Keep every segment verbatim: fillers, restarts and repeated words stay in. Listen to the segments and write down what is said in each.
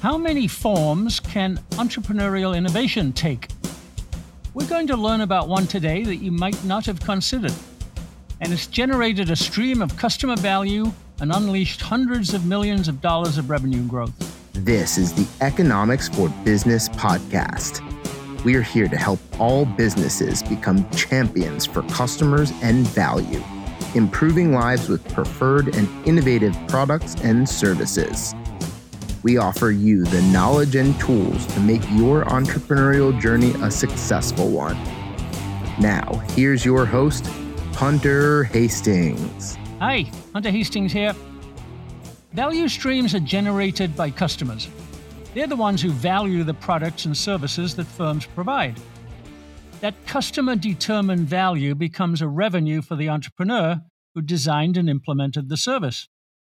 How many forms can entrepreneurial innovation take? We're going to learn about one today that you might not have considered. And it's generated a stream of customer value and unleashed hundreds of millions of dollars of revenue growth. This is the Economics for Business podcast. We are here to help all businesses become champions for customers and value, improving lives with preferred and innovative products and services. We offer you the knowledge and tools to make your entrepreneurial journey a successful one. Now, here's your host, Hunter Hastings. Hi, Hunter Hastings here. Value streams are generated by customers. They're the ones who value the products and services that firms provide. That customer-determined value becomes a revenue for the entrepreneur who designed and implemented the service.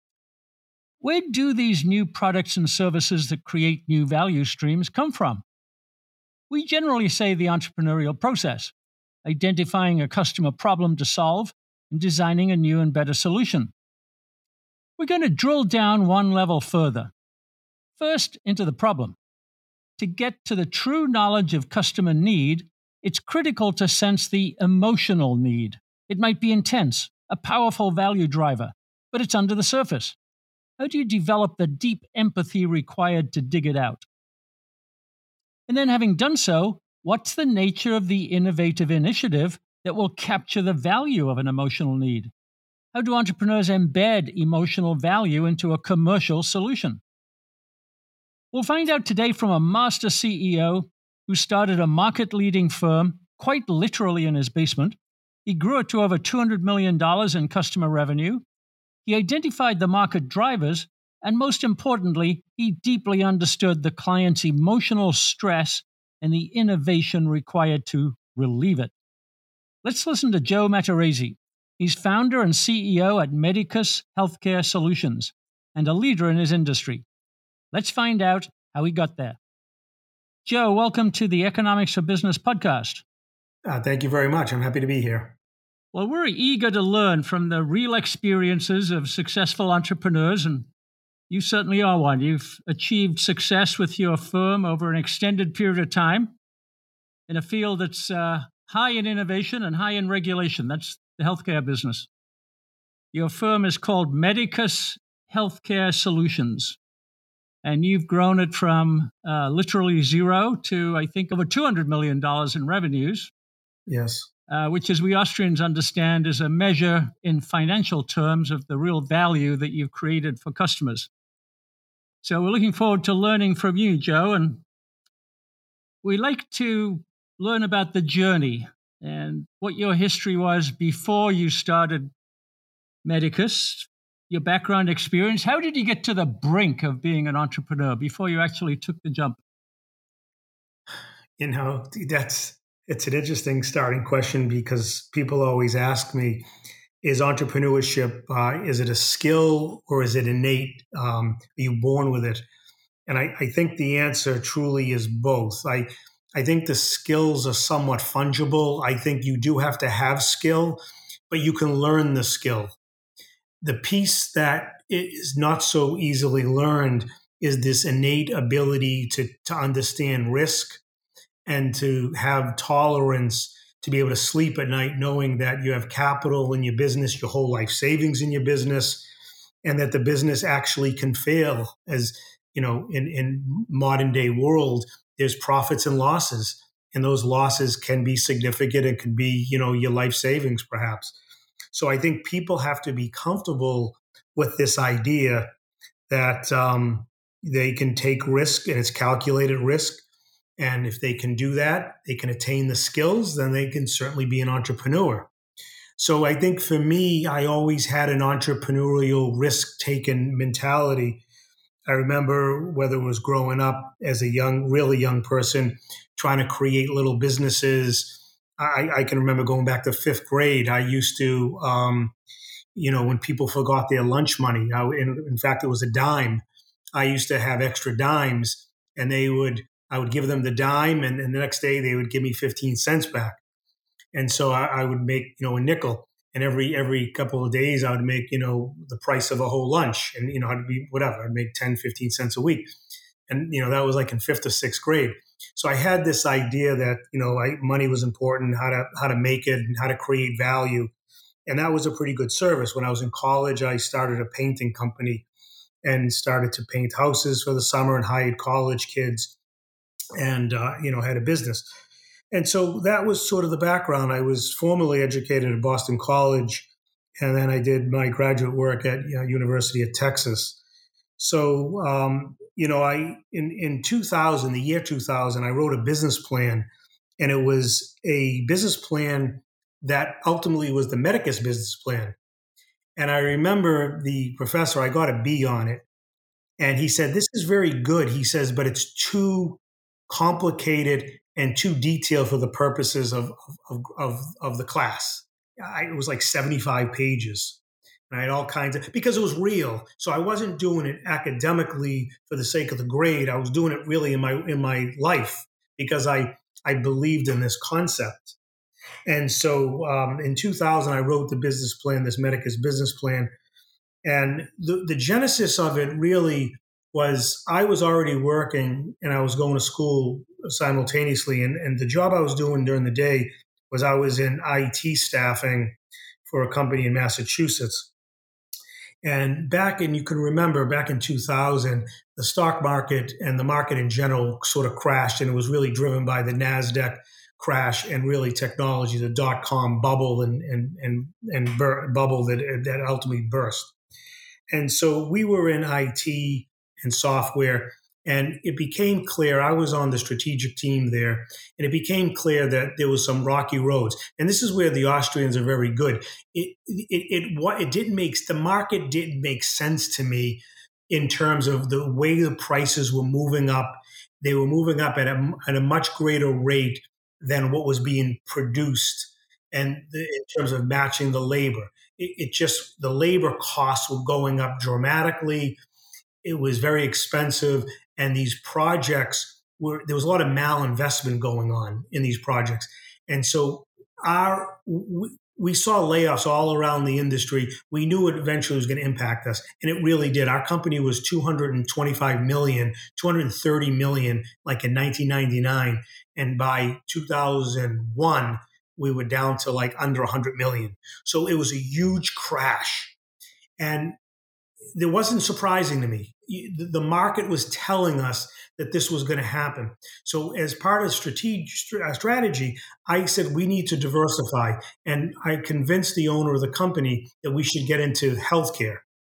Where do these new products and services that create new value streams come from? We generally say the entrepreneurial process, identifying a customer problem to solve and designing a new and better solution. We're going to drill down one level further. First, into the problem. To get to the true knowledge of customer need, it's critical to sense the emotional need. It might be intense, a powerful value driver, but it's under the surface. How do you develop the deep empathy required to dig it out? And then, having done so, what's the nature of the innovative initiative that will capture the value of an emotional need? How do entrepreneurs embed emotional value into a commercial solution? We'll find out today from a master C E O who started a market-leading firm quite literally in his basement. He grew it to over two hundred million dollars in customer revenue. He identified the market drivers, and most importantly, he deeply understood the client's emotional stress and the innovation required to relieve it. Let's listen to Joe Matarese. He's founder and C E O at Medicus Healthcare Solutions and a leader in his industry. Let's find out how he got there. Joe, welcome to the Economics for Business podcast. Uh, thank you very much. I'm happy to be here. Well, we're eager to learn from the real experiences of successful entrepreneurs, and you certainly are one. You've achieved success with your firm over an extended period of time in a field that's uh, high in innovation and high in regulation. That's the healthcare business. Your firm is called Medicus Healthcare Solutions, and you've grown it from uh, literally zero to, I think, over two hundred million dollars in revenues. Yes. Uh, which, as we Austrians understand, is a measure in financial terms of the real value that you've created for customers. So we're looking forward to learning from you, Joe, and we like to learn about the journey and what your history was before you started Medicus, your background experience. How did you get to the brink of being an entrepreneur before you actually took the jump? You know, that's it's an interesting starting question because people always ask me, is entrepreneurship, uh, is it a skill or is it innate? Um, are you born with it? And I, I think the answer truly is both. I, I think the skills are somewhat fungible. I think you do have to have skill, but you can learn the skill. The piece that is not so easily learned is this innate ability to, to understand risk and to have tolerance to be able to sleep at night knowing that you have capital in your business, your whole life savings in your business, and that the business actually can fail. As you know, in, in modern day world, there's profits and losses, and those losses can be significant and can be, you know, your life savings perhaps. So I think people have to be comfortable with this idea that um, they can take risk and it's calculated risk. And if they can do that, they can attain the skills, then they can certainly be an entrepreneur. So I think for me, I always had an entrepreneurial risk-taking mentality. I remember whether it was growing up as a young, really young person, trying to create little businesses. I, I can remember going back to fifth grade. I used to, um, you know, when people forgot their lunch money, I, in, in fact, it was a dime. I used to have extra dimes, and they would, I would give them the dime, and, and the next day they would give me fifteen cents back. And so I, I would make, you know, a nickel. And every every couple of days I would make, you know, the price of a whole lunch. And, you know, I'd be whatever, I'd make ten, fifteen cents a week. And, you know, that was like in fifth or sixth grade. So I had this idea that, you know, I, money was important, how to how to make it and how to create value. And that was a pretty good service. When I was in college, I started a painting company and started to paint houses for the summer and hired college kids and, uh, you know, had a business. And so that was sort of the background. I was formally educated at Boston College, and then I did my graduate work at, you know, University of Texas. So, um, you know, I in, in two thousand, the year two thousand, I wrote a business plan, and it was a business plan that ultimately was the Medicus business plan. And I remember the professor, I got a B on it, and he said, "This is very good." He says, "But it's too complicated and too detailed for the purposes of of of, of the class." I, it was like seventy-five pages. And I had all kinds of, because it was real. So I wasn't doing it academically for the sake of the grade. I was doing it really in my in my life because I I believed in this concept. And so um, in two thousand, I wrote the business plan, this Medicus business plan. And the, the genesis of it really was I was already working and I was going to school simultaneously. And, and the job I was doing during the day was I was in I T staffing for a company in Massachusetts. And back in, you can remember back in two thousand, the stock market and the market in general sort of crashed, and it was really driven by the NASDAQ crash and really technology, the dot-com bubble and and and, and bur- bubble that, that ultimately burst. And so we were in I T and software, and it became clear, I was on the strategic team there, and it became clear that there was some rocky roads. And this is where the Austrians are very good. It it it, what it didn't make, the market didn't make sense to me in terms of the way the prices were moving up. They were moving up at a, at a much greater rate than what was being produced, and the, in terms of matching the labor. It, it just, the labor costs were going up dramatically. It was very expensive. And these projects were, there was a lot of malinvestment going on in these projects. And so our, we, we saw layoffs all around the industry. We knew it eventually was going to impact us. And it really did. Our company was two hundred twenty-five million, two hundred thirty million, like in nineteen ninety-nine. And by two thousand one, we were down to like under one hundred million. So it was a huge crash. And it wasn't surprising to me. The market was telling us that this was going to happen. So as part of strategic strategy, I said, we need to diversify. And I convinced the owner of the company that we should get into healthcare.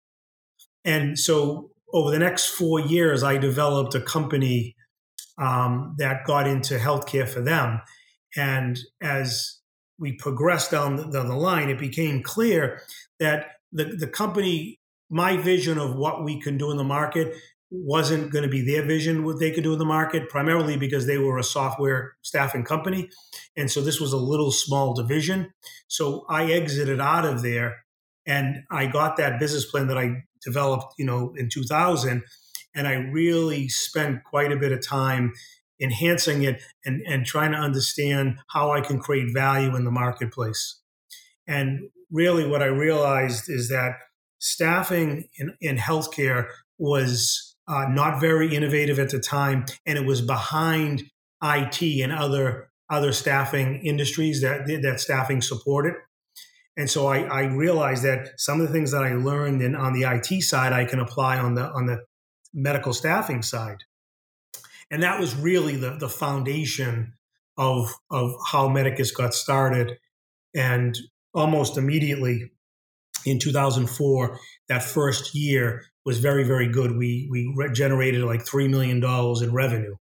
And so over the next four years, I developed a company um, that got into healthcare for them. And as we progressed down the, down the line, it became clear that the, the company, my vision of what we can do in the market wasn't going to be their vision, what they could do in the market, primarily because they were a software staffing company. And so this was a little small division. So I exited out of there and I got that business plan that I developed, you know, in two thousand. And I really spent quite a bit of time enhancing it and, and trying to understand how I can create value in the marketplace. And really what I realized is that staffing in, in healthcare was uh, not very innovative at the time, and it was behind I T and other other staffing industries that that staffing supported. And so I, I realized that some of the things that I learned in, on the I T side, I can apply on the on the medical staffing side. And that was really the, the foundation of, of how Medicus got started. And almost immediately in two thousand four, that first year was very, very good. We we re- generated like three million dollars in revenue.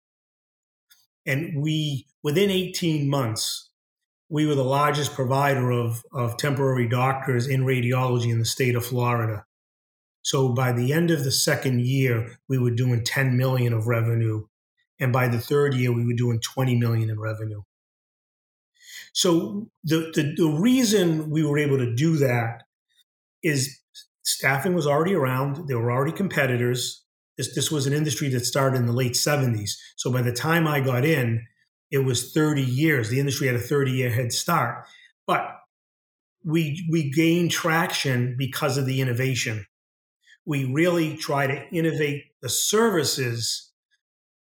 And we, within eighteen months, we were the largest provider of, of temporary doctors in radiology in the state of Florida. So by the end of the second year, we were doing ten million dollars of revenue. And by the third year, we were doing twenty million dollars in revenue. So the, the, the reason we were able to do that is staffing was already around. There were already competitors. This, this was an industry that started in the late seventies. So by the time I got in, it was thirty years. The industry had a thirty-year head start. But we we gained traction because of the innovation. We really try to innovate the services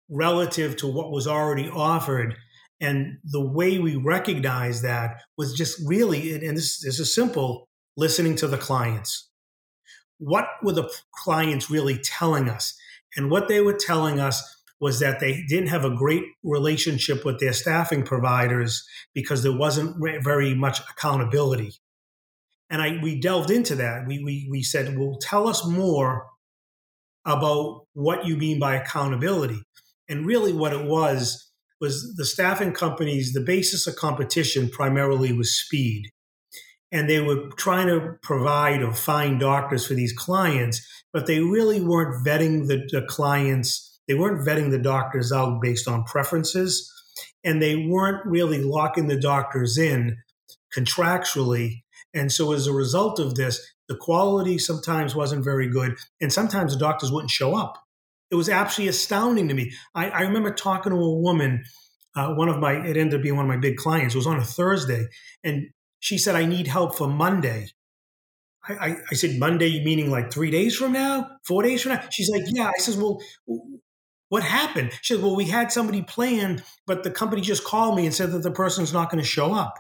relative to what was already offered. And the way we recognized that was just really, and this, this is simple, listening to the clients. What were the clients really telling us? And what they were telling us was that they didn't have a great relationship with their staffing providers because there wasn't very much accountability. And I, we delved into that. We, we, we said, well, tell us more about what you mean by accountability. And really what it was, was the staffing companies, the basis of competition primarily was speed. And they were trying to provide or find doctors for these clients, but they really weren't vetting the, the clients. They weren't vetting the doctors out based on preferences. And they weren't really locking the doctors in contractually. And so as a result of this, the quality sometimes wasn't very good. And sometimes the doctors wouldn't show up. It was absolutely astounding to me. I, I remember talking to a woman, uh, one of my, it ended up being one of my big clients. It was on a Thursday. And she said, I need help for Monday. I, I, I said, Monday, meaning like three days from now, four days from now? She's like, yeah. I says, well, what happened? She said, well, we had somebody planned, but the company just called me and said that the person's not going to show up.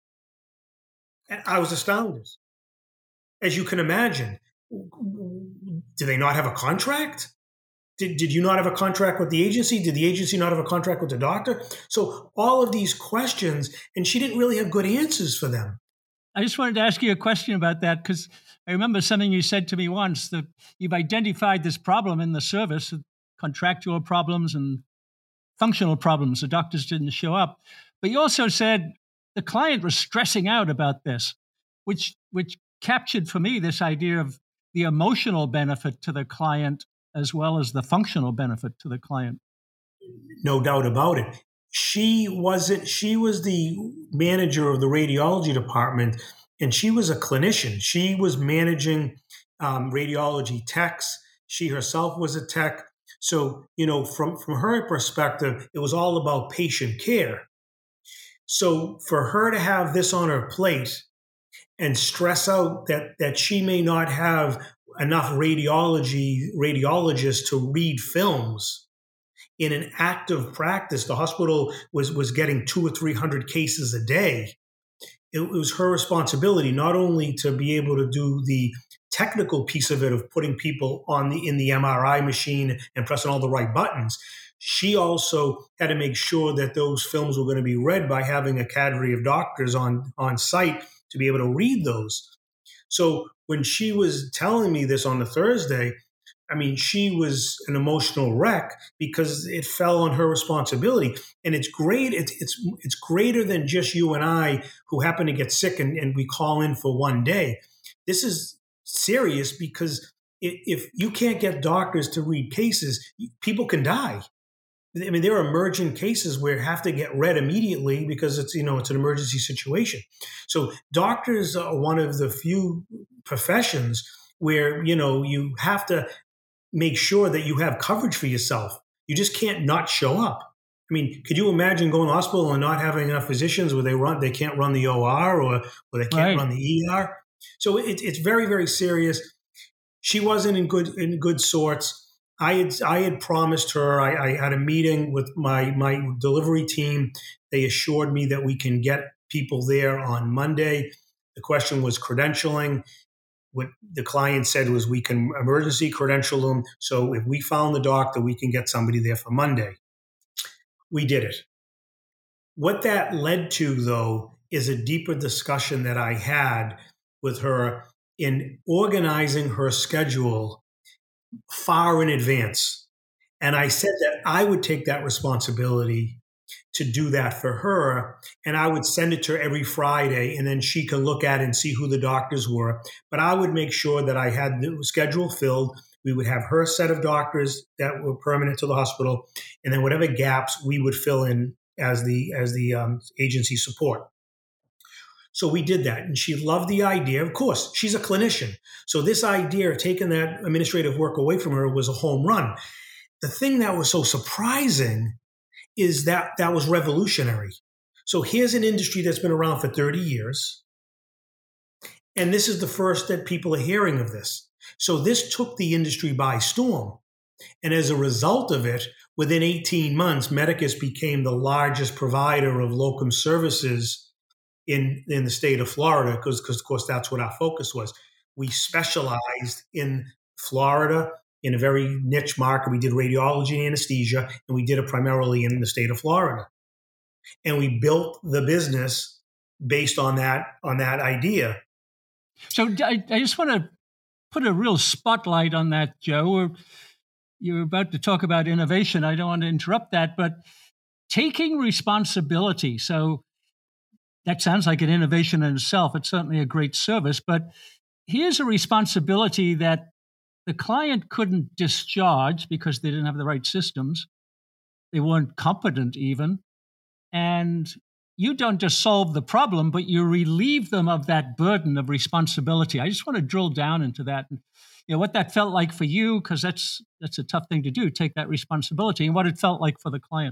And I was astounded. As you can imagine, do they not have a contract? Did, did you not have a contract with the agency? Did the agency not have a contract with the doctor? So all of these questions, and she didn't really have good answers for them. I just wanted to ask you a question about that, because I remember something you said to me once, that you've identified this problem in the service, contractual problems and functional problems. The doctors didn't show up. But you also said the client was stressing out about this, which which captured for me this idea of the emotional benefit to the client as well as the functional benefit to the client. No doubt about it. She wasn't, she was the manager of the radiology department, and she was a clinician. She was managing um, radiology techs. She herself was a tech. So, you know, from, from her perspective, it was all about patient care. So for her to have this on her plate and stress out that, that she may not have enough radiology radiologists to read films in an active practice, the hospital was, was getting two or three hundred cases a day. It, it was her responsibility not only to be able to do the technical piece of it of putting people on the in the M R I machine and pressing all the right buttons. She also had to make sure that those films were going to be read by having a cadre of doctors on, on site to be able to read those. So when she was telling me this on the Thursday, I mean, she was an emotional wreck because it fell on her responsibility. And it's great. It's it's it's greater than just you and I who happen to get sick and, and we call in for one day. This is serious because if, if you can't get doctors to read cases, people can die. I mean, there are emergent cases where you have to get read immediately because it's, you know, it's an emergency situation. So doctors are one of the few professions where, you know, you have to make sure that you have coverage for yourself. You just can't not show up. I mean, could you imagine going to the hospital and not having enough physicians where they run, they can't run the O R or, or they can't right. run the E R? So it, it's very, very serious. She wasn't in good in good sorts. I had I had promised her. I, I had a meeting with my my delivery team. They assured me that we can get people there on Monday. The question was credentialing. What the client said was we can emergency credential them. So if we found the doctor, we can get somebody there for Monday. We did it. What that led to, though, is a deeper discussion that I had with her in organizing her schedule far in advance. And I said that I would take that responsibility to do that for her. And I would send it to her every Friday, and then she can look at it and see who the doctors were. But I would make sure that I had the schedule filled. We would have her set of doctors that were permanent to the hospital. And then whatever gaps we would fill in as the, as the um, agency support. So we did that, and she loved the idea. Of course, she's a clinician. So this idea of taking that administrative work away from her was a home run. The thing that was so surprising is that that was revolutionary. So here's an industry that's been around for thirty years, and this is the first that people are hearing of this. So this took the industry by storm. And as a result of it, within eighteen months, Medicus became the largest provider of locum services in, in the state of Florida, because, because, of course, that's what our focus was. We specialized in Florida in a very niche market. We did radiology and anesthesia, and we did it primarily in the state of Florida. And we built the business based on that, on that idea. So I, I just want to put a real spotlight on that, Joe. We're, you're about to talk about innovation. I don't want to interrupt that, but taking responsibility. So that sounds like an innovation in itself. It's certainly a great service, but here's a responsibility that the client couldn't discharge because they didn't have the right systems. They weren't competent even. And you don't just solve the problem, but you relieve them of that burden of responsibility. I just want to drill down into that and, you know, what that felt like for you, because that's that's a tough thing to do, take that responsibility, and what it felt like for the client.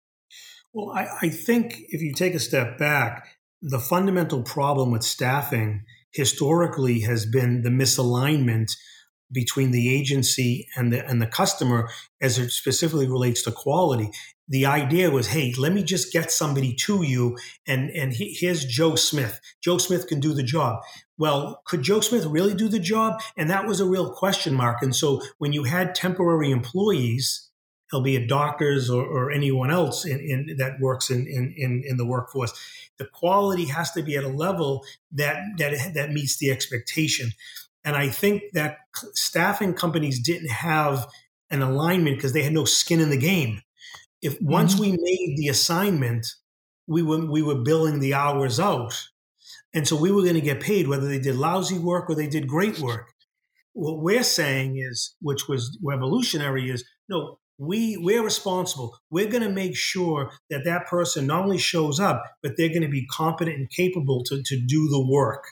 Well, I, I think if you take a step back, the fundamental problem with staffing historically has been the misalignment between the agency and the and the customer as it specifically relates to quality. The idea was, hey, let me just get somebody to you, and, and he, here's Joe Smith. Joe Smith can do the job. Well, could Joe Smith really do the job? And that was a real question mark. And so when you had temporary employees, albeit doctors or, or anyone else in, in, that works in, in, in the workforce, the quality has to be at a level that, that, that meets the expectation. And I think that staffing companies didn't have an alignment because they had no skin in the game. If once mm-hmm. we made the assignment, we were we were billing the hours out, and so we were going to get paid whether they did lousy work or they did great work. What we're saying is, which was revolutionary, is no, we we're responsible. We're going to make sure that that person not only shows up, but they're going to be competent and capable to to do the work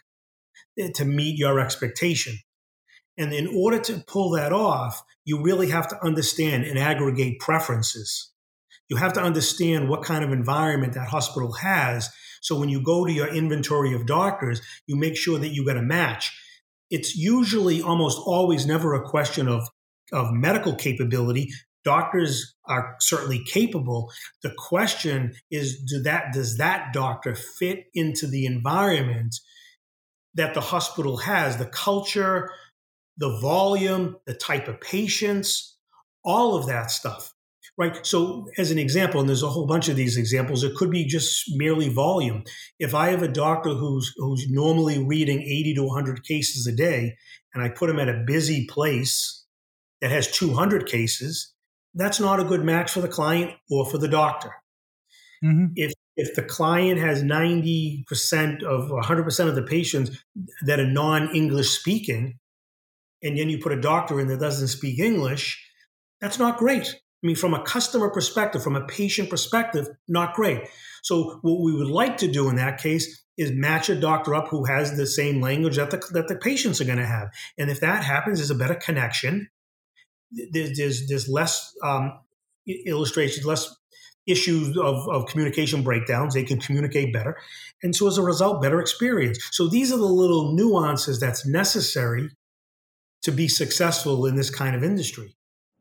to meet your expectation. And in order to pull that off, you really have to understand and aggregate preferences. You have to understand what kind of environment that hospital has. So when you go to your inventory of doctors, you make sure that you get a match. It's usually almost always never a question of, of medical capability. Doctors are certainly capable. The question is, do that, does that doctor fit into the environment that the hospital has, the culture, the volume, the type of patients, all of that stuff, right? So as an example, and there's a whole bunch of these examples, it could be just merely volume. If I have a doctor who's who's normally reading eighty to one hundred cases a day, and I put him at a busy place that has two hundred cases, that's not a good match for the client or for the doctor. Mm-hmm. If If the client has ninety percent of one hundred percent of the patients that are non-English speaking, and then you put a doctor in that doesn't speak English, that's not great. I mean, from a customer perspective, from a patient perspective, not great. So what we would like to do in that case is match a doctor up who has the same language that the, that the patients are going to have. And if that happens, there's a better connection. There's, there's, there's less um, illustrations, less issues of, of communication breakdowns. They can communicate better. And so as a result, better experience. So these are the little nuances that's necessary to be successful in this kind of industry.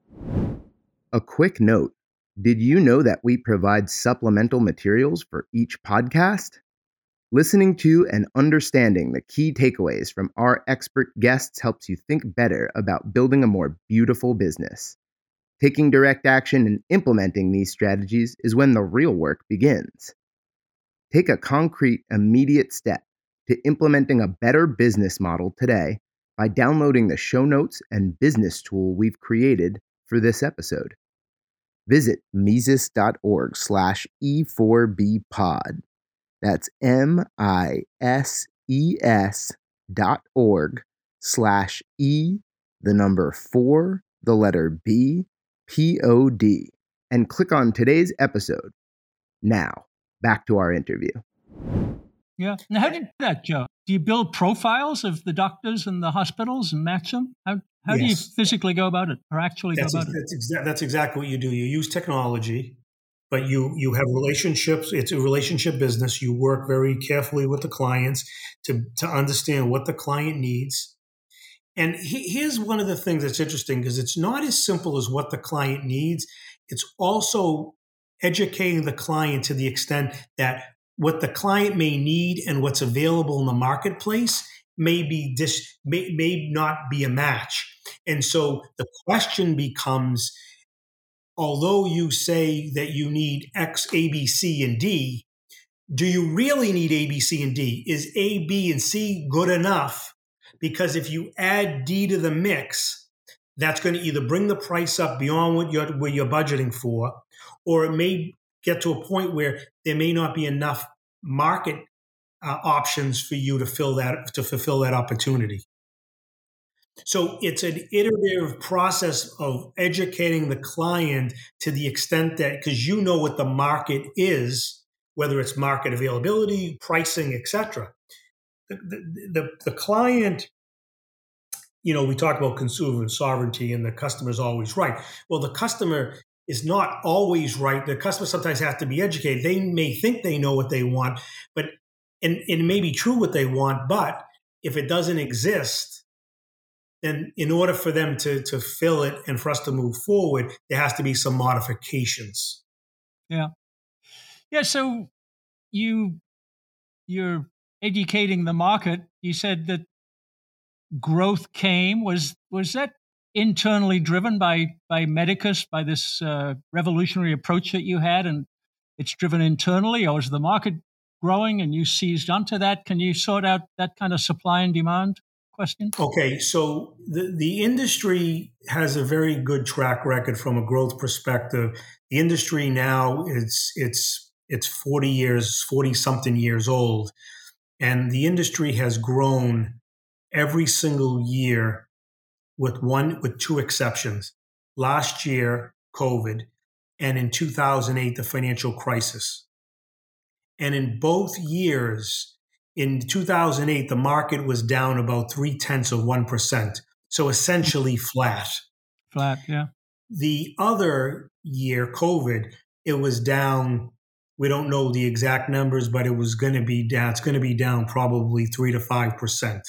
A quick note. Did you know that we provide supplemental materials for each podcast? Listening to and understanding the key takeaways from our expert guests helps you think better about building a more beautiful business. Taking direct action and implementing these strategies is when the real work begins. Take a concrete, immediate step to implementing a better business model today by downloading the show notes and business tool we've created for this episode. Visit Mises.org slash E4B pod. That's M-I-S-E-S dot org slash E, the number four, the letter B, P O D, and click on today's episode. Now, back to our interview. Yeah. Now, how do you do that, Joe? Do you build profiles of the doctors and the hospitals and match them? How how yes. do you physically go about it, or actually that's go about ex- it? That's, exa- that's exactly what you do. You use technology, but you you have relationships. It's a relationship business. You work very carefully with the clients to to understand what the client needs. And he, here's one of the things that's interesting because it's not as simple as what the client needs. It's also educating the client to the extent that what the client may need and what's available in the marketplace may be dis, may, may not be a match. And so the question becomes, although you say that you need X, A, B, C, and D, do you really need A, B, C, and D? Is A, B, and C good enough? Because if you add D to the mix, that's going to either bring the price up beyond what you're, what you're budgeting for, or it may get to a point where there may not be enough market uh, options for you to fill that to fulfill that opportunity. So it's an iterative process of educating the client to the extent that, because you know what the market is, whether it's market availability, pricing, et cetera. The, the, the, the client, you know, we talk about consumer sovereignty and the customer is always right. Well, the customer is not always right. The customer sometimes has to be educated. They may think they know what they want, but and, and it may be true what they want, but if it doesn't exist, then in order for them to, to fill it and for us to move forward, there has to be some modifications. Yeah. Yeah. So you, you're educating the market. You said that growth came. Was, was that internally driven by, by Medicus, by this uh, revolutionary approach that you had, and it's driven internally, or is the market growing and you seized onto that? Can you sort out that kind of supply and demand question? Okay, so the, the industry has a very good track record from a growth perspective. The industry now is it's it's forty years, forty something years old, and the industry has grown every single year with one with two exceptions. Last year, COVID, and in two thousand eight, the financial crisis. And in both years, in two thousand eight, the market was down about three tenths of one percent. So essentially flat. Flat, yeah. The other year, COVID, it was down. We don't know the exact numbers, but it was going to be down. It's going to be down probably three to five percent.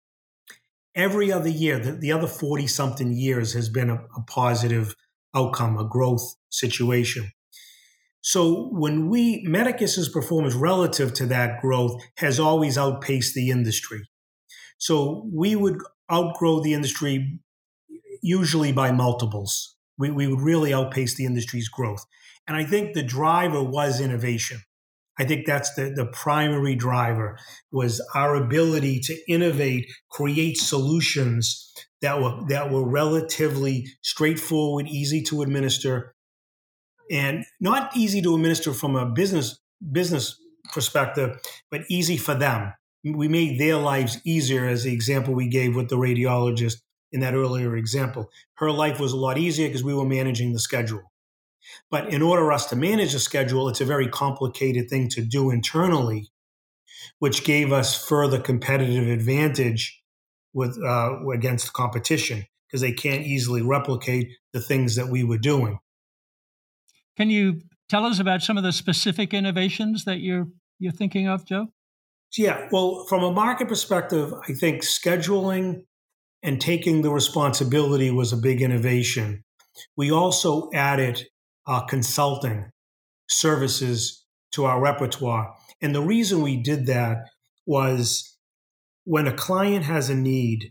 Every other year, the, the other forty something years has been a, a positive outcome, a growth situation. So when we, Medicus's performance relative to that growth has always outpaced the industry. So we would outgrow the industry usually by multiples. We, we would really outpace the industry's growth. And I think the driver was innovation. I think that's the, the primary driver, was our ability to innovate, create solutions that were, that were relatively straightforward, easy to administer, and not easy to administer from a business business perspective, but easy for them. We made their lives easier, as the example we gave with the radiologist in that earlier example. Her life was a lot easier because we were managing the schedule. But in order for us to manage the schedule, it's a very complicated thing to do internally, which gave us further competitive advantage with uh, against competition, because they can't easily replicate the things that we were doing. Can you tell us about some of the specific innovations that you're you're thinking of, Joe? Yeah, well, from a market perspective, I think scheduling and taking the responsibility was a big innovation. We also added uh, consulting services to our repertoire. And the reason we did that was when a client has a need,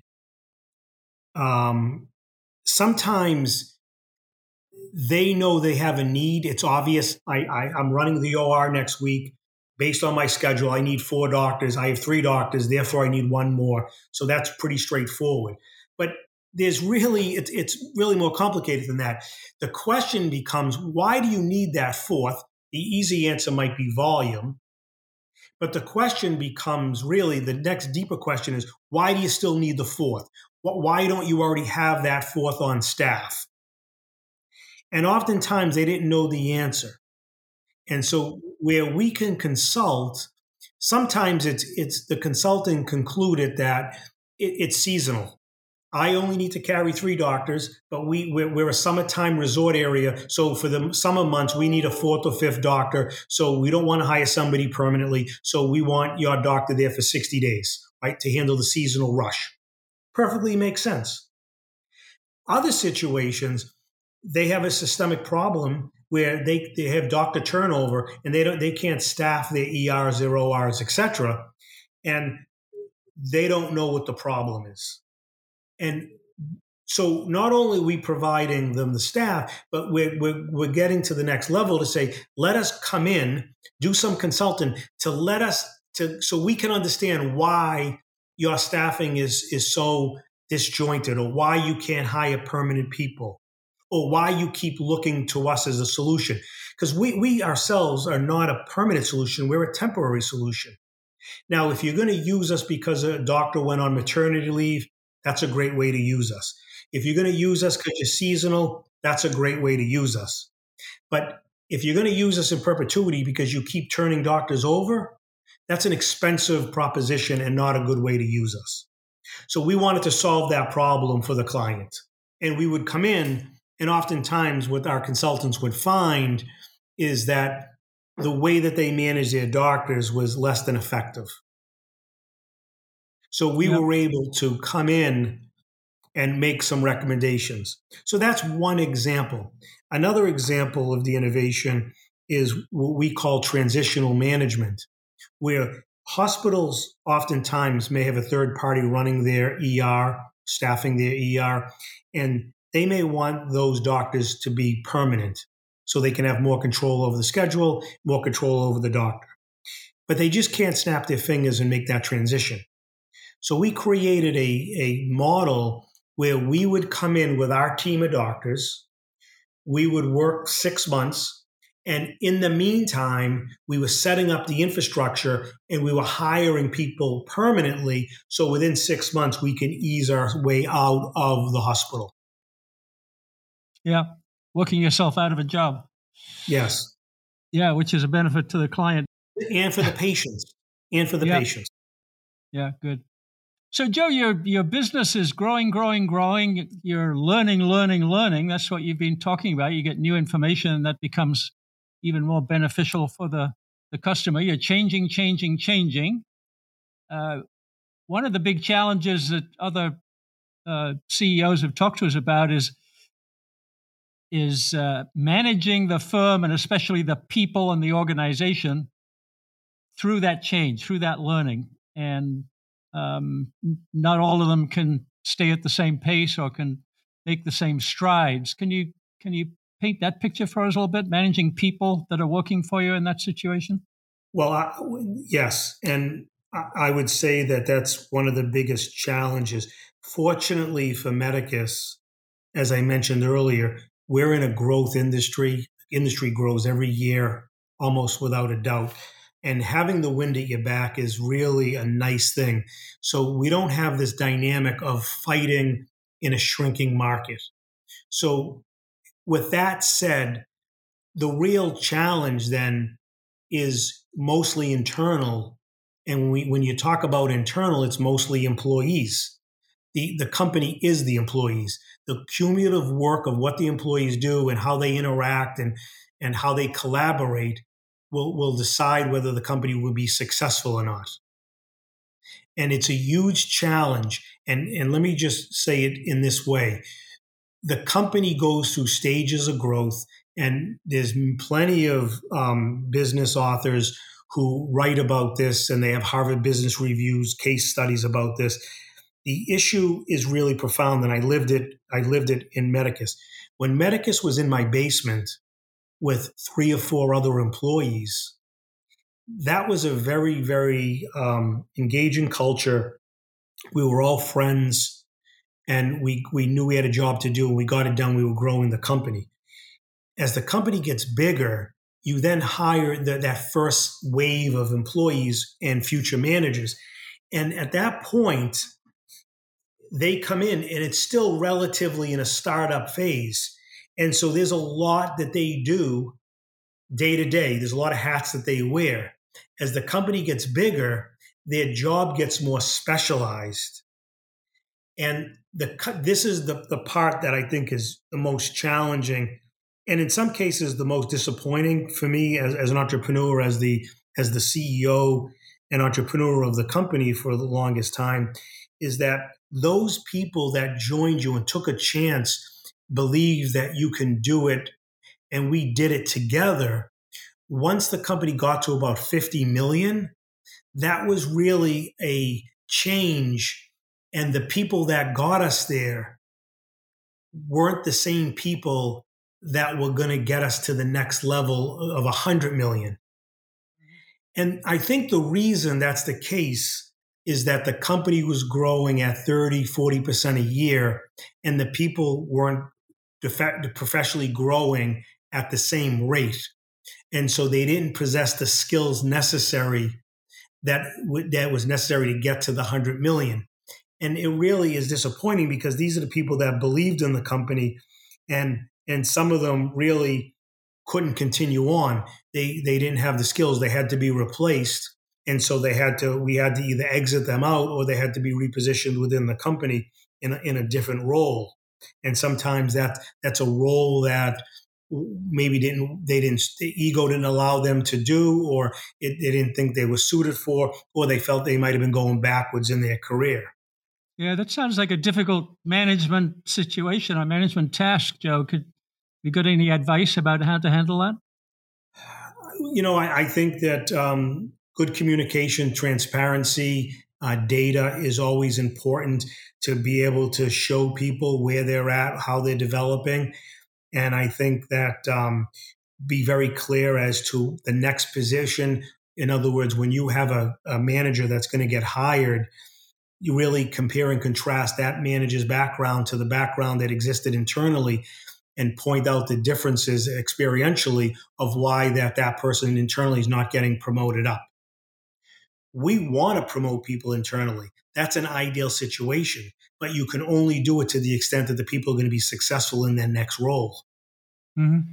um, sometimes they know they have a need. It's obvious. I, I, I'm running the O R next week. Based on my schedule, I need four doctors. I have three doctors. Therefore, I need one more. So that's pretty straightforward. But there's really, it, it's really more complicated than that. The question becomes, why do you need that fourth? The easy answer might be volume. But the question becomes really, the next deeper question is, why do you still need the fourth? Why don't you already have that fourth on staff? And oftentimes they didn't know the answer. And so where we can consult, sometimes it's it's the consultant concluded that it, it's seasonal. I only need to carry three doctors, but we, we're, we're a summertime resort area. So for the summer months, we need a fourth or fifth doctor. So we don't want to hire somebody permanently. So we want your doctor there for sixty days, right, to handle the seasonal rush. Perfectly makes sense. Other situations, they have a systemic problem where they, they have doctor turnover and they don't they can't staff their E Rs, their O Rs, et cetera. And they don't know what the problem is. And so not only are we providing them the staff, but we're, we're, we're getting to the next level to say, let us come in, do some consulting to let us, to so we can understand why your staffing is, is so disjointed, or why you can't hire permanent people, or why you keep looking to us as a solution. Because we, we ourselves are not a permanent solution, we're a temporary solution. Now, if you're going to use us because a doctor went on maternity leave, that's a great way to use us. If you're going to use us because you're seasonal, that's a great way to use us. But if you're going to use us in perpetuity because you keep turning doctors over, that's an expensive proposition and not a good way to use us. So we wanted to solve that problem for the client. And we would come in, and oftentimes what our consultants would find is that the way that they manage their doctors was less than effective. So we yep. were able to come in and make some recommendations. So that's one example. Another example of the innovation is what we call transitional management, where hospitals oftentimes may have a third party running their E R, staffing their E R, and they may want those doctors to be permanent so they can have more control over the schedule, more control over the doctor. But they just can't snap their fingers and make that transition. So we created a, a model where we would come in with our team of doctors, we would work six months, and in the meantime, we were setting up the infrastructure and we were hiring people permanently, so within six months we can ease our way out of the hospital. Yeah, working yourself out of a job. Yes. Yeah, which is a benefit to the client. And for the patients. And for the yeah. patients. Yeah, good. So, Joe, your your business is growing, growing, growing. You're learning, learning, learning. That's what you've been talking about. You get new information, and that becomes even more beneficial for the, the customer. You're changing, changing, changing. Uh, one of the big challenges that other uh, C E Os have talked to us about is, is uh, managing the firm, and especially the people and the organization, through that change, through that learning. And Um, not all of them can stay at the same pace or can make the same strides. Can you can you paint that picture for us a little bit, managing people that are working for you in that situation? Well, I, yes, and I would say that that's one of the biggest challenges. Fortunately for Medicus, as I mentioned earlier, we're in a growth industry. The industry grows every year, almost without a doubt. And having the wind at your back is really a nice thing. So we don't have this dynamic of fighting in a shrinking market. So with that said, the real challenge then is mostly internal. And when, we, when you talk about internal, it's mostly employees. The, the company is the employees. The cumulative work of what the employees do and how they interact and, and how they collaborate will will decide whether the company will be successful or not. And it's a huge challenge. And, and let me just say it in this way. The company goes through stages of growth, and there's plenty of um, business authors who write about this, and they have Harvard Business Review's case studies about this. The issue is really profound, and I lived it, I lived it in Medicus. When Medicus was in my basement with three or four other employees, that was a very, very um, engaging culture. We were all friends, and we we knew we had a job to do, and we got it done. We were growing the company. As the company gets bigger, you then hire the, that first wave of employees and future managers. And at that point, they come in, and it's still relatively in a startup phase. And so there's a lot that they do day to day. There's a lot of hats that they wear. As the company gets bigger, their job gets more specialized. And the this is the, the part that I think is the most challenging, and in some cases the most disappointing for me as, as an entrepreneur, as the as the C E O and entrepreneur of the company for the longest time, is that those people that joined you and took a chance believe that you can do it, and we did it together. Once the company got to about fifty million, that was really a change. And the people that got us there weren't the same people that were going to get us to the next level of one hundred million. And I think the reason that's the case is that the company was growing at thirty, forty percent a year, and the people weren't professionally growing at the same rate. And so they didn't possess the skills necessary that, that was necessary to get to the one hundred million. And it really is disappointing because these are the people that believed in the company, and and some of them really couldn't continue on. They they didn't have the skills. They had to be replaced. And so they had to we had to either exit them out, or they had to be repositioned within the company in a, in a different role. And sometimes that that's a role that maybe didn't they didn't the ego didn't allow them to do, or it, they didn't think they were suited for, or they felt they might have been going backwards in their career. Yeah, that sounds like a difficult management situation or management task, Joe. Could you got any advice about how to handle that? You know, I, I think that um, good communication, transparency, uh, data is always important to be able to show people where they're at, how they're developing. And I think that um, be very clear as to the next position. In other words, when you have a, a manager that's going to get hired, you really compare and contrast that manager's background to the background that existed internally, and point out the differences experientially of why that, that person internally is not getting promoted up. We want to promote people internally. That's an ideal situation, but you can only do it to the extent that the people are going to be successful in their next role. Mm-hmm.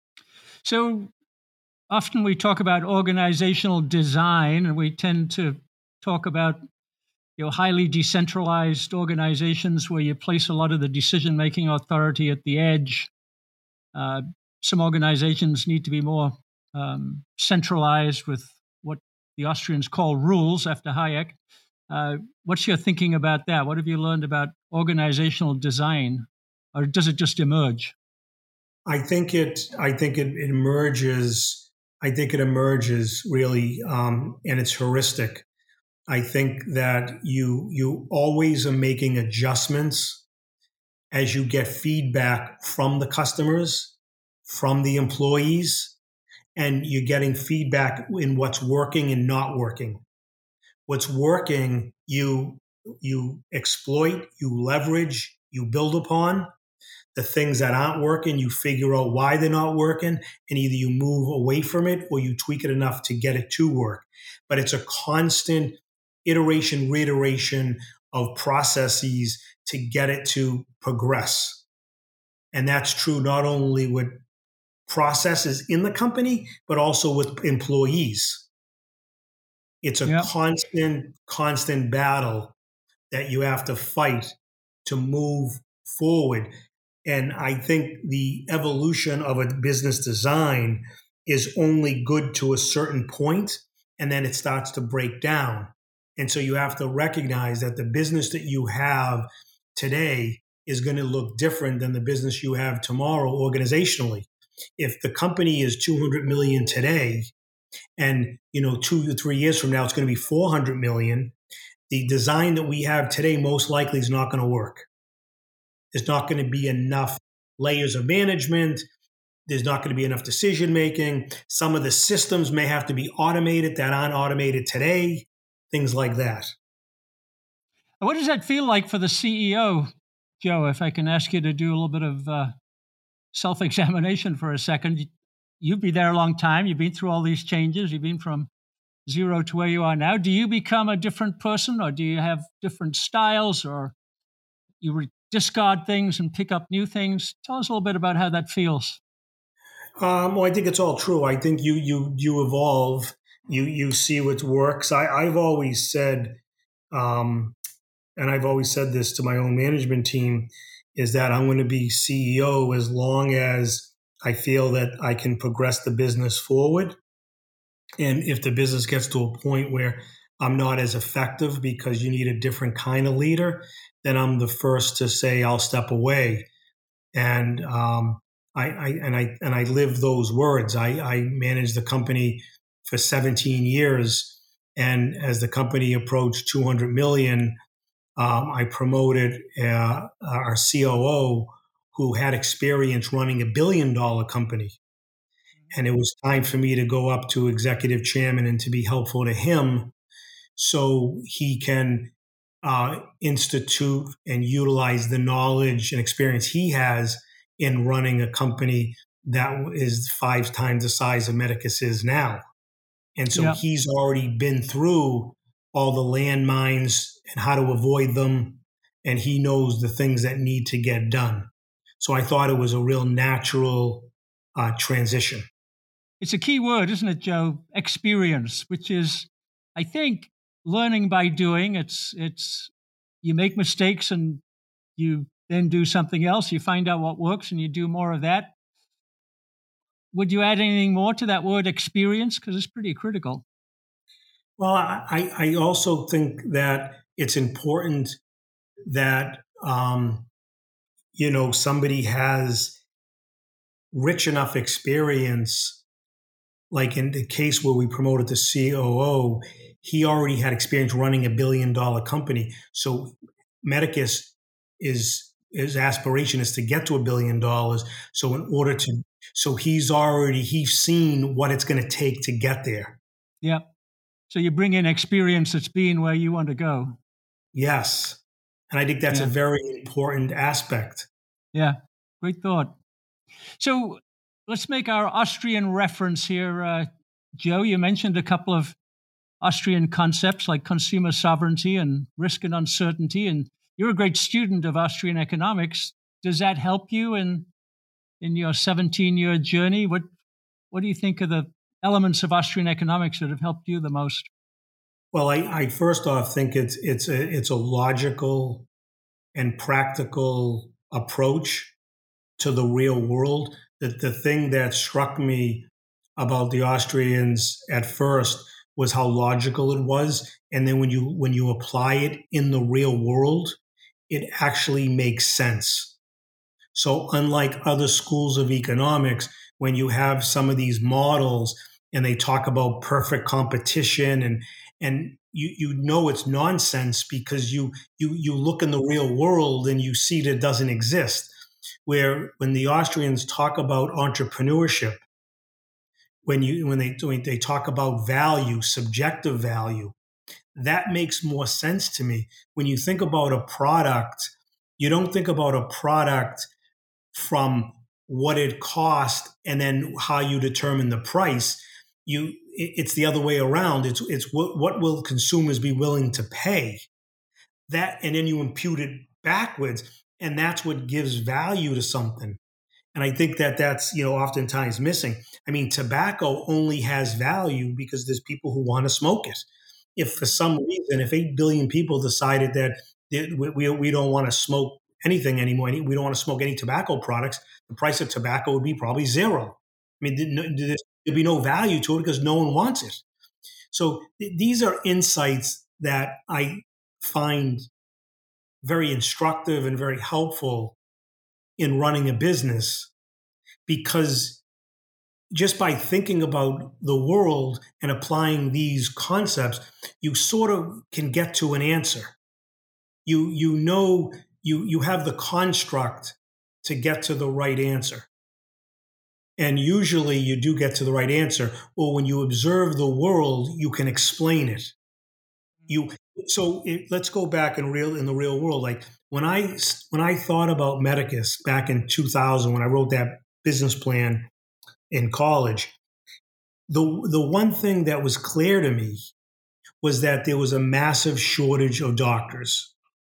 So often we talk about organizational design, and we tend to talk about you know, highly decentralized organizations where you place a lot of the decision-making authority at the edge. Uh, some organizations need to be more um, centralized with what the Austrians call rules after Hayek. Uh, what's your thinking about that? What have you learned about organizational design, or does it just emerge? I think it. I think it, it emerges. I think it emerges really, um, and it's heuristic. I think that you you always are making adjustments as you get feedback from the customers, from the employees, and you're getting feedback in what's working and not working. What's working, you you exploit, you leverage, you build upon. The things that aren't working, you figure out why they're not working, and either you move away from it or you tweak it enough to get it to work. But it's a constant iteration, reiteration of processes to get it to progress. And that's true not only with processes in the company, but also with employees. It's a yep. constant, constant battle that you have to fight to move forward. And I think the evolution of a business design is only good to a certain point, and then it starts to break down. And so you have to recognize that the business that you have today is going to look different than the business you have tomorrow organizationally. If the company is two hundred million today, and you know two to three years from now it's going to be four hundred million, the design that we have today most likely is not going to work. There's not going to be enough layers of management. There's not going to be enough decision making. Some of the systems may have to be automated that aren't automated today. Things like that. What does that feel like for the C E O, Joe? If I can ask you to do a little bit of uh, self-examination for a second. You've been there a long time. You've been through all these changes. You've been from zero to where you are now. Do you become a different person, or do you have different styles, or you re- discard things and pick up new things? Tell us a little bit about how that feels. Um, well, I think it's all true. I think you you you evolve. You you see what works. I, I've always said, um, and I've always said this to my own management team, is that I'm going to be C E O as long as I feel that I can progress the business forward. And if the business gets to a point where I'm not as effective because you need a different kind of leader, then I'm the first to say I'll step away. And um, I, I and I and I live those words. I, I managed the company for seventeen years, and as the company approached two hundred million, um, I promoted uh, our C O O, who had experience running a billion dollar company. And it was time for me to go up to executive chairman and to be helpful to him so he can uh, institute and utilize the knowledge and experience he has in running a company that is five times the size of Medicus is now. And so Yeah. he's already been through all the landmines and how to avoid them, and he knows the things that need to get done. So I thought it was a real natural uh, transition. It's a key word, isn't it, Joe? Experience, which is, I think, learning by doing. It's it's you make mistakes and you then do something else. You find out what works and you do more of that. Would you add anything more to that word experience? Because it's pretty critical. Well, I, I also think that it's important that, um, you know, somebody has rich enough experience. Like in the case where we promoted the C O O, he already had experience running a billion dollar company. So Medicus is his aspiration is to get to a billion dollars. So in order to, so he's already, he's seen what it's going to take to get there. Yeah. So you bring in experience that's been where you want to go. Yes. And I think that's Yeah. a very important aspect. Yeah. Great thought. So let's make our Austrian reference here. Uh, Joe, you mentioned a couple of Austrian concepts like consumer sovereignty and risk and uncertainty, and you're a great student of Austrian economics. Does that help you in in your seventeen-year journey? What what do you think are the elements of Austrian economics that have helped you the most? Well, I, I first off think it's it's a it's a logical and practical approach to the real world. That the thing that struck me about the Austrians at first was how logical it was, and then when you when you apply it in the real world, it actually makes sense. So unlike other schools of economics, when you have some of these models and they talk about perfect competition and and you you know it's nonsense because you you you look in the real world and you see that it doesn't exist. Where when the Austrians talk about entrepreneurship, when you when they when they talk about value, subjective value, that makes more sense to me. When you think about a product, you don't think about a product from what it cost and then how you determine the price. You it's the other way around. It's it's what, what will consumers be willing to pay? That and then you impute it backwards, and that's what gives value to something. And I think that that's, you know, oftentimes missing. I mean, tobacco only has value because there's people who want to smoke it. If for some reason, if eight billion people decided that we, we, we don't want to smoke anything anymore, we don't want to smoke any tobacco products, the price of tobacco would be probably zero. I mean, there'd be no value to it because no one wants it. So th- these are insights that I find very instructive and very helpful in running a business, because just by thinking about the world and applying these concepts, you sort of can get to an answer. You you know you you have the construct to get to the right answer. And usually you do get to the right answer. Or when you observe the world, you can explain it. You so it, let's go back in real in the real world. Like when I when I thought about Medicus back in two thousand, when I wrote that business plan in college, the the one thing that was clear to me was that there was a massive shortage of doctors,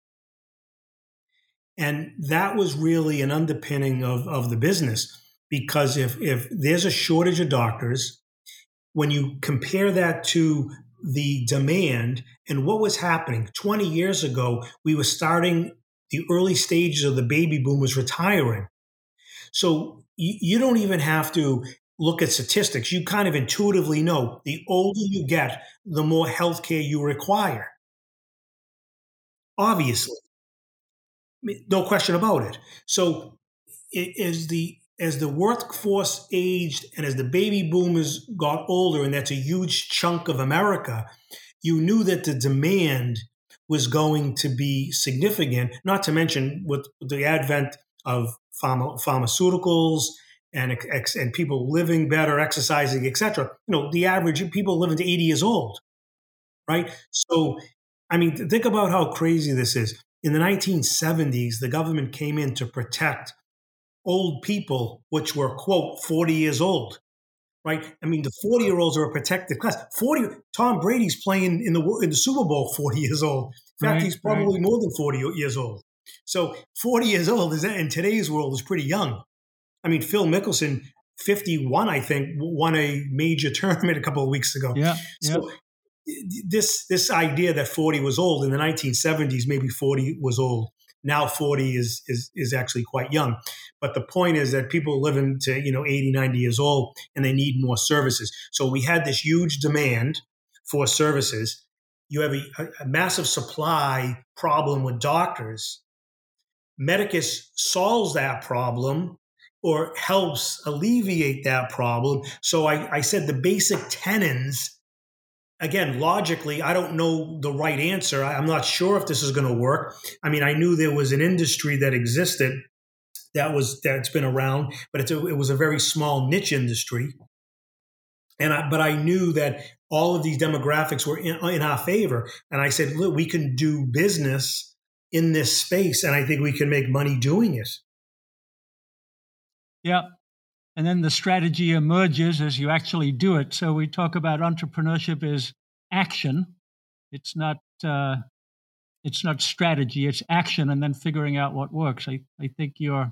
and that was really an underpinning of of the business. Because if if there's a shortage of doctors, when you compare that to the demand and what was happening twenty years ago, we were starting the early stages of the baby boomers retiring. So you, you don't even have to look at statistics, you kind of intuitively know the older you get, the more healthcare you require. Obviously, no question about it. So as the as the workforce aged and as the baby boomers got older, and that's a huge chunk of America, you knew that the demand was going to be significant, not to mention with the advent of pharma, pharmaceuticals and, and people living better, exercising, et cetera. You know, the average people living to eighty years old, right? So, I mean, think about how crazy this is. In the nineteen seventies, the government came in to protect old people, which were, quote, forty years old, right? I mean, the forty-year-olds are a protected class. forty, Tom Brady's playing in the in the Super Bowl forty years old. In fact, right, he's probably right. more than forty years old. So forty years old is in today's world is pretty young. I mean, Phil Mickelson, fifty-one, I think, won a major tournament a couple of weeks ago. Yeah, so yeah. this this idea that forty was old in the nineteen seventies, maybe forty was old. Now forty is, is is actually quite young. But the point is that people living to, you know, eighty, ninety years old, and they need more services. So we had this huge demand for services. You have a, a massive supply problem with doctors. Medicus solves that problem or helps alleviate that problem. So I, I said the basic tenets. Again, logically, I don't know the right answer. I'm not sure if this is going to work. I mean, I knew there was an industry that existed that was that's been around, but it's a, it was a very small niche industry. And I, but I knew that all of these demographics were in, in our favor. And I said, look, we can do business in this space, and I think we can make money doing it. Yeah. And then the strategy emerges as you actually do it. So we talk about entrepreneurship as action. It's not uh, it's not strategy. It's action, and then figuring out what works. I, I think you're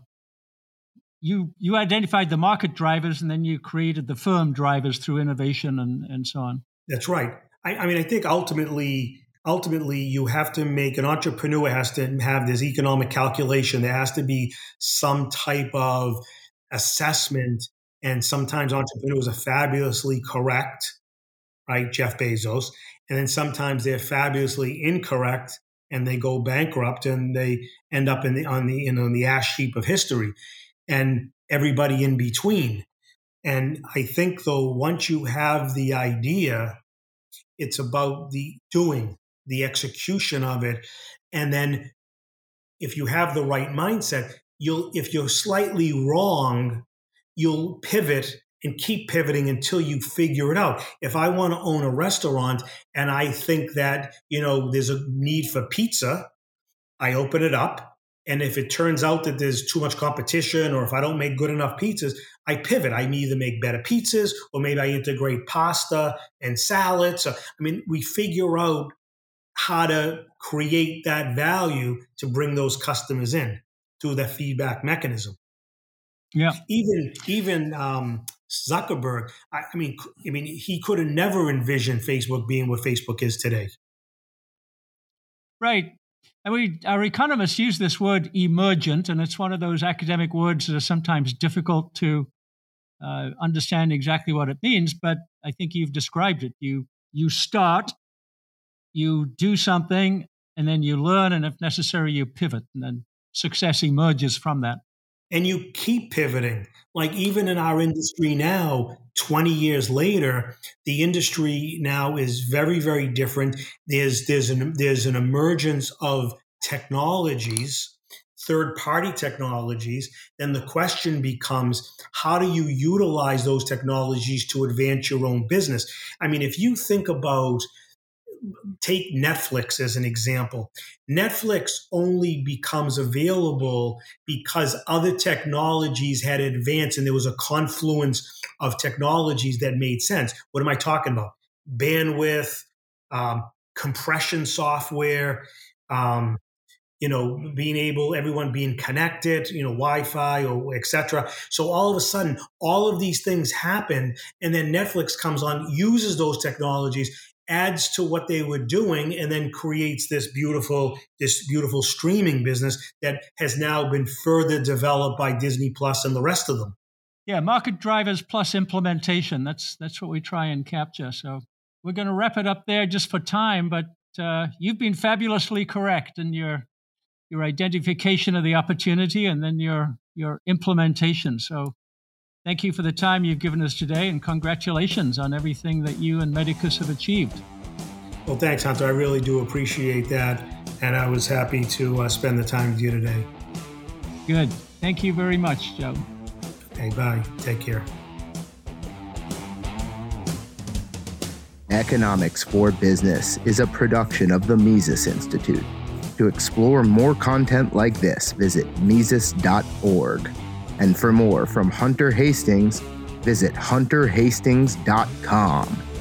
you you identified the market drivers, and then you created the firm drivers through innovation and, and so on. That's right. I, I mean, I think ultimately ultimately you have to make an entrepreneur has to have this economic calculation. There has to be some type of assessment, and sometimes entrepreneurs are fabulously correct, right? Jeff Bezos. And then sometimes they're fabulously incorrect and they go bankrupt and they end up in the on the you know in the ash heap of history, and everybody in between. And I think though, once you have the idea, it's about the doing, the execution of it. And then if you have the right mindset, You'll, if you're slightly wrong, you'll pivot and keep pivoting until you figure it out. If I want to own a restaurant and I think that, you know, there's a need for pizza, I open it up. And if it turns out that there's too much competition, or if I don't make good enough pizzas, I pivot. I either make better pizzas, or maybe I integrate pasta and salads. So, I mean, we figure out how to create that value to bring those customers in through the feedback mechanism. Yeah. Even even um, Zuckerberg, I, I mean, I mean, he could have never envisioned Facebook being what Facebook is today. Right. And we, our economists use this word emergent, and it's one of those academic words that are sometimes difficult to uh, understand exactly what it means. But I think you've described it. You you start, you do something, and then you learn, and if necessary, you pivot, and then success emerges from that. And you keep pivoting. Like even in our industry now, twenty years later, the industry now is very, very different. There's there's an there's an emergence of technologies, third-party technologies. Then the question becomes, how do you utilize those technologies to advance your own business? I mean, if you think about Take Netflix as an example. Netflix only becomes available because other technologies had advanced and there was a confluence of technologies that made sense. What am I talking about? Bandwidth, um, compression software, um, you know, being able, everyone being connected, you know, Wi-Fi or et cetera. So all of a sudden, all of these things happen, and then Netflix comes on, uses those technologies, adds to what they were doing, and then creates this beautiful, this beautiful streaming business that has now been further developed by Disney Plus and the rest of them. Yeah, market drivers plus implementation. That's that's what we try and capture. So we're going to wrap it up there just for time, but uh, you've been fabulously correct in your your identification of the opportunity and then your your implementation. So thank you for the time you've given us today, and congratulations on everything that you and Medicus have achieved. Well, thanks, Hunter. I really do appreciate that, and I was happy to uh, spend the time with you today. Good. Thank you very much, Joe. Okay, bye. Take care. Economics for Business is a production of the Mises Institute. To explore more content like this, visit Mises dot org. And for more from Hunter Hastings, visit Hunter Hastings dot com.